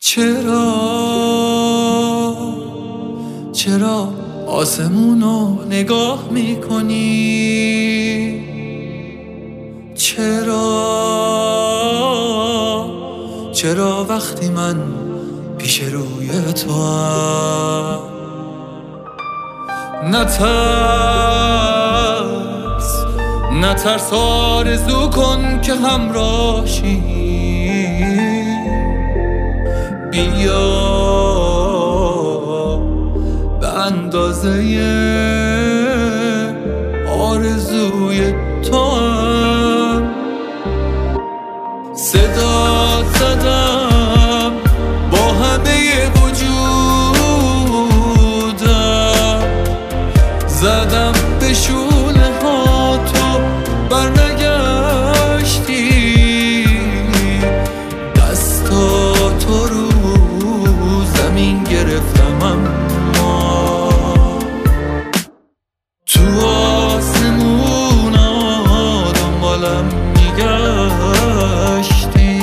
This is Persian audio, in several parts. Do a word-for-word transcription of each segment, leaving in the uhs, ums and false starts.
چرا چرا آسمونو نگاه میکنی؟ چرا چرا وقتی من پیش روی تو هم نترس نترس آرزو کن که همراهی بیا به اندازه آرزوی تو هم صدا زدم با همه وجودم، زدم به شونه ها تو برنگشتی، دستا تو رو زمین گرفتم اما تو آسمونا دنبالم میگشتی.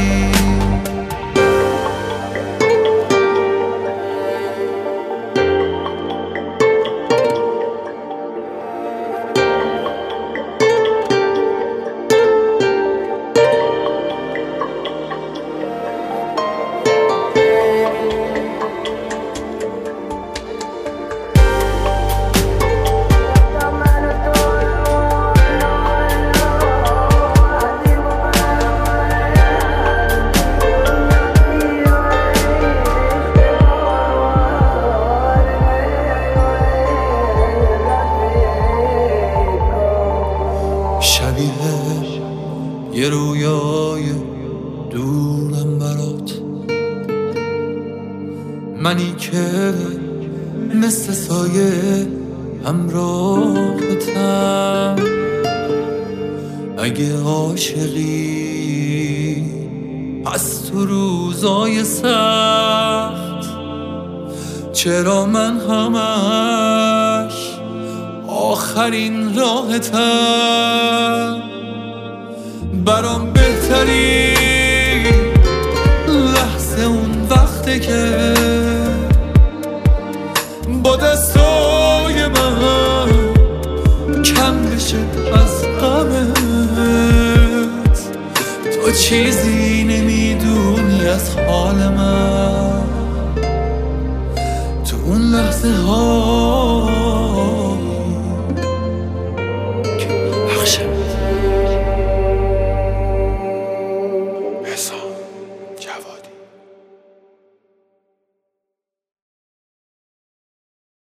شبیه یه رویای دورم برات، منی که مثل سایه همراهتم. اگه عاشقی پس تو روزای سخت چرا من همش آخرین راهتم؟ برام بهتری لحظه اون وقته که با دستای من کم بشه از غمت. تو چیزی نمیدونی از حال من، تو اون لحظه ها